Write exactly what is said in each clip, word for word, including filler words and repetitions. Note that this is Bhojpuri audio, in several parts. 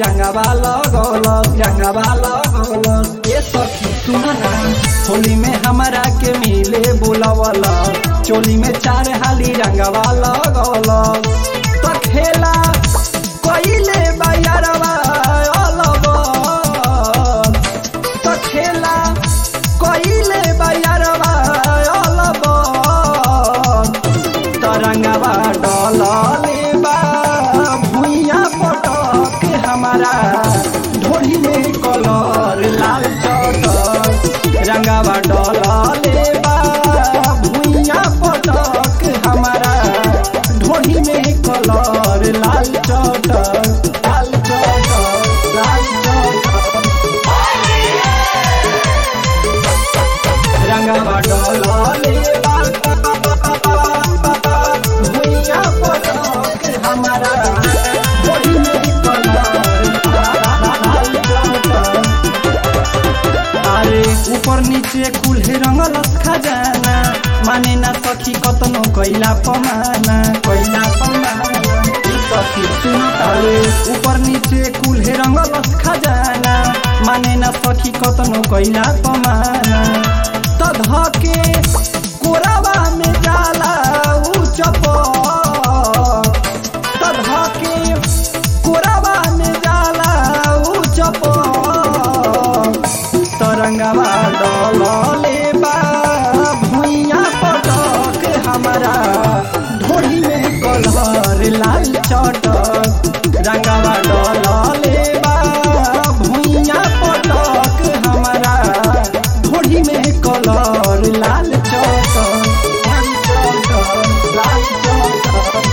रंगवा लगौलस रंगवा लगौलस। ए सखी सुना ना होली में हमारा के मिले बुलावला चोली में चार हाली रंगवा लगौलस। तो खेला कोइले बयरवा अलग तो खेला कोइले बयरवा अलग तो रंगवा डलले बा भुइया पटक हमारा ढोली में कलर लाल चटक रंगवा डलले बा भुइया पटक हमारा ढोली में कलर लाल चटक लाल चटक लाल चटक रंगवा डलले बा भुइया पटक हमारा ढोली में कलर लाल चटक। अरे ऊपर नीचे कुल्हे रंगलस खजाना माने ना सखी कतनो कैला पमाना कैला पमाना। सखी सुन तारे ऊपर नीचे कुल्हे रंगलस खजाना माने ना सखी कतनो कैला पमाना। तो धके कोरावा में जाला उ चपक तो धके कोरावा में जाला उ चपक तो रंगवा डलले बा भुइया पटक हमारा ढोली में कलर लाल चटक रंगवा डलले बा भुइया पटक हमारा ढोली में कलर लाल चटक लाल चटक लाल चटक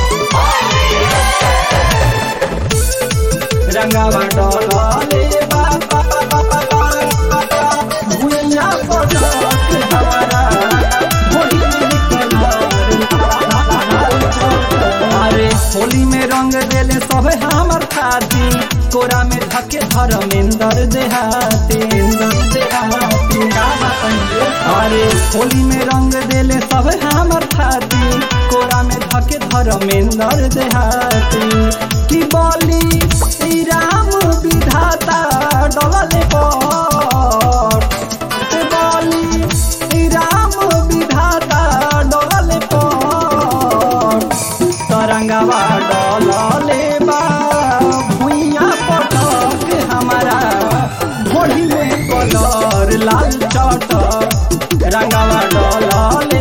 रंगवा डलले बा भुइया पटक हमारा ढोली में कलर लाल चटक। अरे होली में रंग देले सब हमर खाती कोरा में धके धर्मेंद्र देहाती देहाती। अरे होली में रंग देले सब हमर खाती कोरा में धके धर्मेंद्र देहाती। की बोली राम विधाता डलले पर बोली राम विधाता डलले पर तरंगवा डलले बा भुइया पटक हमारा ढोली में कलर लाल चटक रंगवा डलले